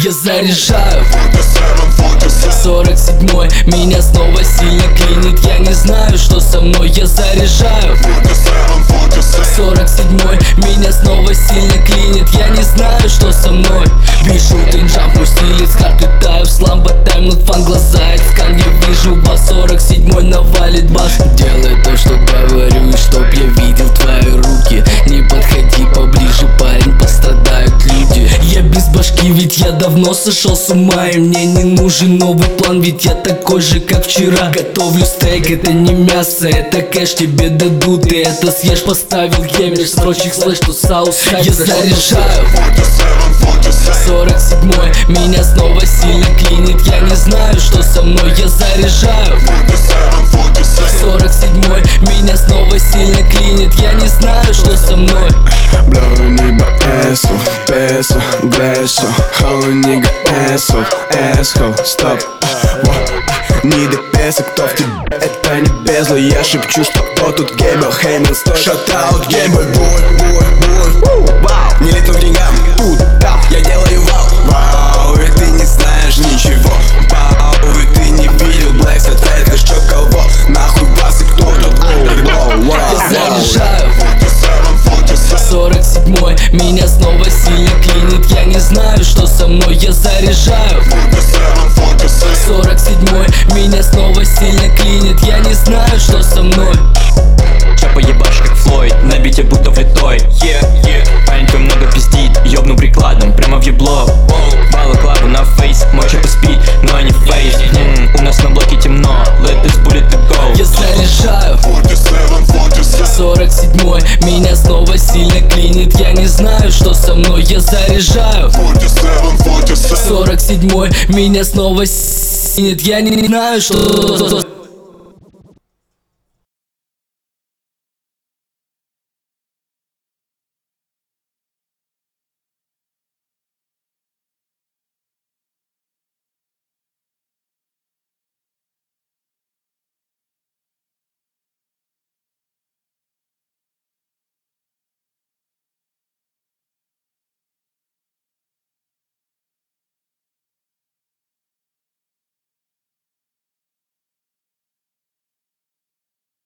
Я заряжаю 47-й, меня снова сильно клинит. Я не знаю, что со мной. Я заряжаю 47-й, меня снова сильно клинит. Я не знаю, что со мной. Пишу тринджам, мой стиль из карты таю. Сламба тайм, над фан глаза скан. Я вижу бас, 47-й навалит бас. Делай то, что говорю, и чтоб я видел твои руки. Не подходи поближе, парень, пострадают люди. Я без башки, ведь я давно сошел с ума. И мне не нужен новый план, ведь я такой же, как вчера. Готовлю стейк, это не мясо, это кэш тебе дадут. Ты это съешь, поставил геймер, строчек слэш, что саус хайп. Я заряжаю 47-й, меня снова сильно клинит. Я не знаю, что со мной. Я заряжаю 47-й, меня снова сильно клинит. Я не знаю, что со мной. Bro, nigga, asshole, peso, beso. Oh, nigga, asshole, stop. Не до песа, кто в тебе, это не безло. Я шепчу, что кто тут геймер. Хеймен, стой, шатаут, геймбой, бой. Вау, не летну к деньгам, тут, да, я делаю вау. Вау, и ты не знаешь ничего. Вау, и ты не видел Блэкс, ответ, что кого. Нахуй вас и кто тут. Я заряжаю 47-й, меня снова сильно клинит. Я не знаю, что со мной. Я заряжаю 47-й, меня снова сильно клинит. Я не знаю, что со мной. Чапа ебашь как Флойд, на бите будто влитой. Парень твой много пиздит, ёбну прикладом прямо в ебло. Балаклава на фейс, мой чапа спит, но не фейс. У нас на блоке темно, let this bullet to go. Я заряжаю 47-й, меня снова сильно клинит. Я не знаю, что со мной. Я заряжаю 47-й, меня снова синит. Я не знаю, что